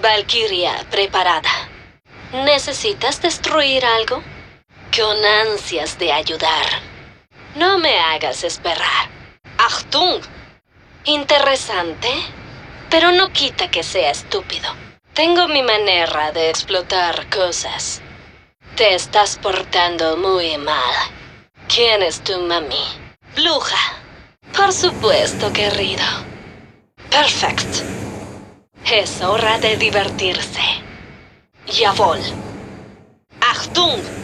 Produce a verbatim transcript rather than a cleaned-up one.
Valkyria, preparada. ¿Necesitas destruir algo? Con ansias de ayudar. No me hagas esperar. Achtung. Interesante, pero no quita que sea estúpido. Tengo mi manera de explotar cosas. Te estás portando muy mal. ¿Quién es tu mami? Bruja. Por supuesto, querido. Perfecto. Es hora de divertirse. Jawohl. Achtung.